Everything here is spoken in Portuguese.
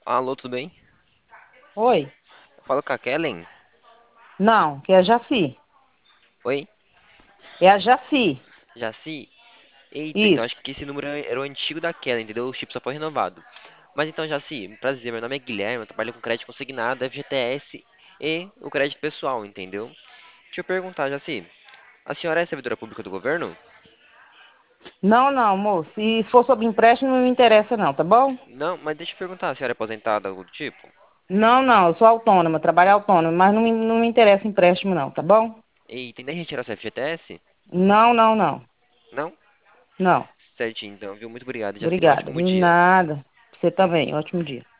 Alô, tudo bem? Oi? Fala com a Kellen. Não, que é a Jaci. Oi? É a Jaci. Jaci? Eita, então acho Isso. que esse número era o antigo da Kellen, entendeu? O chip só foi renovado. Mas então, Jaci, prazer, meu nome é Guilherme, eu trabalho com crédito consignado, FGTS e o crédito pessoal, entendeu? Deixa eu perguntar, Jaci, a senhora é servidora pública do governo? Não, não, moço. Se for sobre empréstimo, não me interessa não, tá bom? Não, mas deixa eu perguntar, a senhora é aposentada, algo do tipo? Não, não, eu sou autônoma, trabalho autônoma, mas não me interessa empréstimo não, tá bom? Eita, ainda retirar seu FGTS? Não, não, não. Não? Não. Certinho, então, viu? Muito obrigado, Jaci, um Obrigada. ótimo De dia. nada. Você também. Ótimo dia.